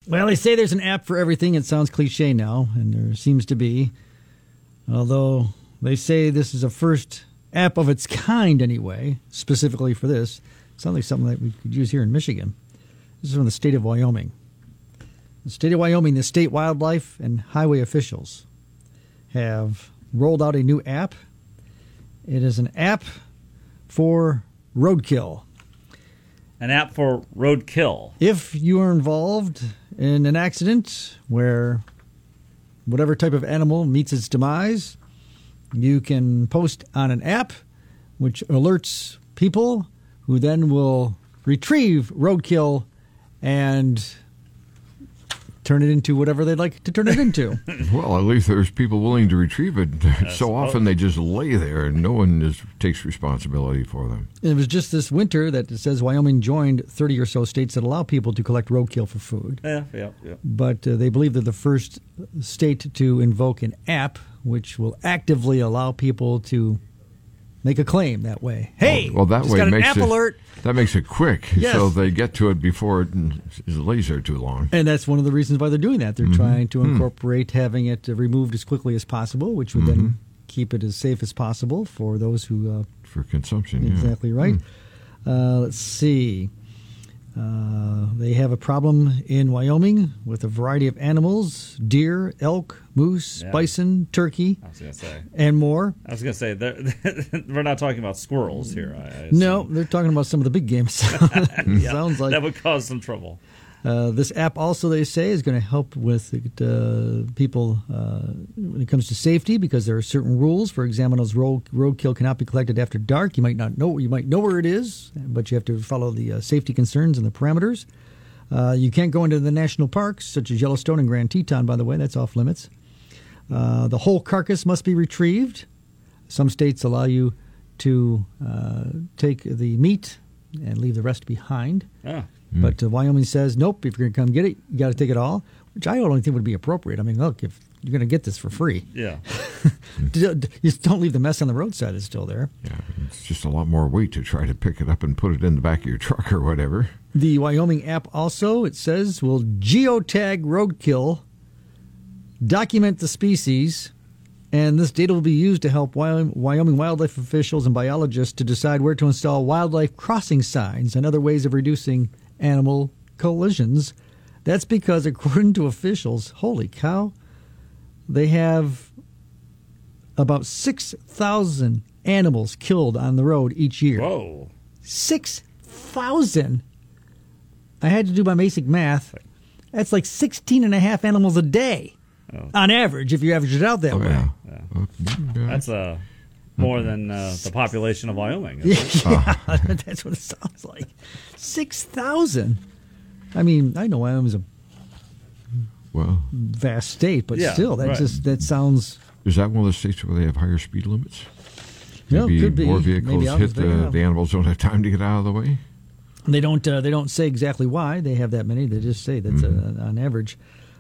Well, they say there's an app for everything. It sounds cliche now, and there seems to be. Although they say this is a first app of its kind anyway, specifically for this. Sounds like something that we could use here in Michigan. This is from the state of Wyoming. The state of Wyoming, the state wildlife and highway officials have rolled out a new app. It is an app for roadkill. An app for roadkill. If you are involved in an accident where whatever type of animal meets its demise, you can post on an app which alerts people who then will retrieve roadkill and turn it into whatever they'd like to turn it into. Well, at least there's people willing to retrieve it. So often they just lay there and no one takes responsibility for them. It was just this winter that it says Wyoming joined 30 or so states that allow people to collect roadkill for food. Yeah. But they believe they're the first state to invoke an app which will actively allow people to make a claim that way. Hey, well, that just way got an makes app it, alert. That makes it quick, Yes. so they get to it before it lays there too long. And that's one of the reasons why they're doing that. They're trying to incorporate having it removed as quickly as possible, which would then keep it as safe as possible for those who... for consumption, exactly right. Let's see. They have a problem in Wyoming with a variety of animals: deer, elk, moose, bison, turkey, I was going to say. and more. I was going to say, we're not talking about squirrels here. I assume. No, they're talking about some of the big game. Sounds like that would cause some trouble. this app also, they say, is going to help with people when it comes to safety, because there are certain rules. For example, those roadkill cannot be collected after dark. You might know where it is, but you have to follow the safety concerns and the parameters. You can't go into the national parks, such as Yellowstone and Grand Teton, by the way. That's off limits. The whole carcass must be retrieved. Some states allow you to take the meat and leave the rest behind. But Wyoming says, nope, if you're going to come get it, you got to take it all, which I don't think would be appropriate. I mean, look, if you're going to get this for free, just don't leave the mess on the roadside. It's still there. Yeah, it's just a lot more weight to try to pick it up and put it in the back of your truck or whatever. The Wyoming app also, it says, will geotag roadkill, document the species, and this data will be used to help Wyoming wildlife officials and biologists to decide where to install wildlife crossing signs and other ways of reducing animal collisions. That's because, according to officials, holy cow, they have about 6,000 animals killed on the road each year. Whoa. 6,000. I had to do my basic math. That's like 16 and a half animals a day on average, if you average it out that way. Yeah. That's more than the population of Wyoming. Yeah, that's what it sounds like. 6,000. I mean, I know Wyoming's a vast state, but still, that sounds. Is that one of the states where they have higher speed limits? Maybe could be. More vehicles hit the animals don't have time to get out of the way. They don't say exactly why they have that many. They just say that's on average.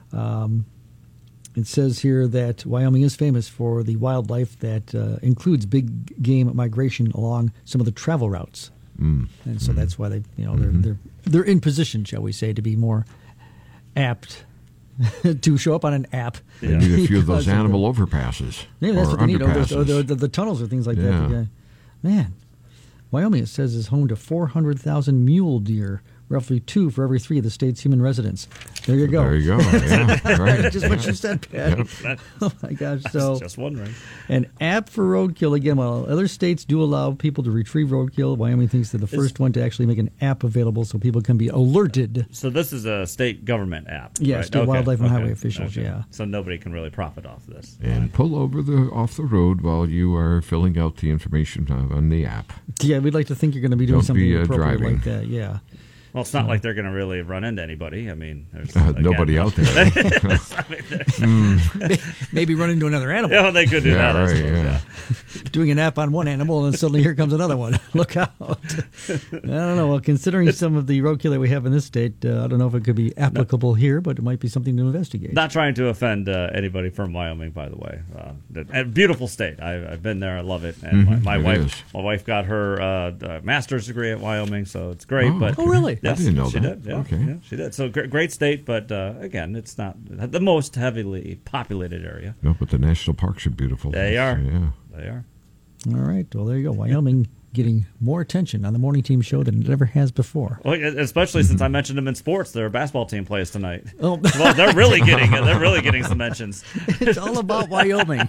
It says here that Wyoming is famous for the wildlife that includes big game migration along some of the travel routes, and so that's why they're in position, shall we say, to be more apt to show up on an app. They need a few of those animal overpasses. Maybe that's or what they need. underpasses. The tunnels or things like that. Man, Wyoming, it says, is home to 400,000 mule deer, roughly 2 for every 3 of the state's human residents. There you go. There you go. Yeah, right. Just what you said, Pat. Yep. Oh, my gosh. I So, was just wondering. an app for roadkill. Again, while other states do allow people to retrieve roadkill, Wyoming thinks they're the first one to actually make an app available so people can be alerted. So this is a state government app. Yeah, right? state wildlife and highway officials, yeah. So nobody can really profit off this. And pull over off the road while you are filling out the information on the app. Yeah, we'd like to think you're going to be doing Don't something be, appropriate driving. like that, yeah. Well, it's not like they're going to really run into anybody. I mean, there's Nobody out there. Maybe run into another animal. Yeah, they could do that. I right, suppose, yeah. Doing an app on one animal, and suddenly here comes another one. Look out. I don't know. Well, considering some of the roadkill that we have in this state, I don't know if it could be applicable here, but it might be something to investigate. Not trying to offend anybody from Wyoming, by the way. A beautiful state. I've been there. I love it. And my wife got her master's degree at Wyoming, so it's great. Oh, but really? Yes, I didn't know she that. did. Yeah, Okay. yeah, she did. So great state, but again, it's not the most heavily populated area. No, but the national parks are beautiful. They are. Yeah. They are. All right. Well, there you go. Wyoming getting more attention on the morning team show than it ever has before. Well, especially since I mentioned them in sports. Their basketball team plays tonight. Oh. Well, they're really getting some mentions. It's all about Wyoming.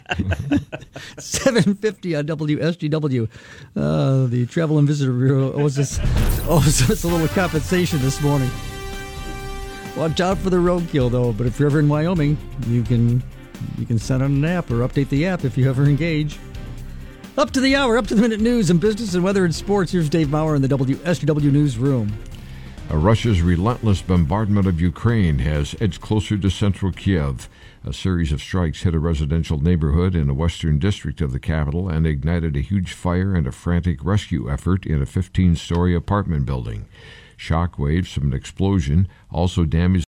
7:50 on WSGW. The Travel and Visitor Bureau owes us a little compensation this morning. Watch out for the roadkill, though. But if you're ever in Wyoming, you can send out an app or update the app if you ever engage. Up to the hour, up to the minute news and business and weather and sports. Here's Dave Maurer in the WSGW newsroom. Russia's relentless bombardment of Ukraine has edged closer to central Kiev. A series of strikes hit a residential neighborhood in the western district of the capital and ignited a huge fire and a frantic rescue effort in a 15-story apartment building. Shockwaves from an explosion also damaged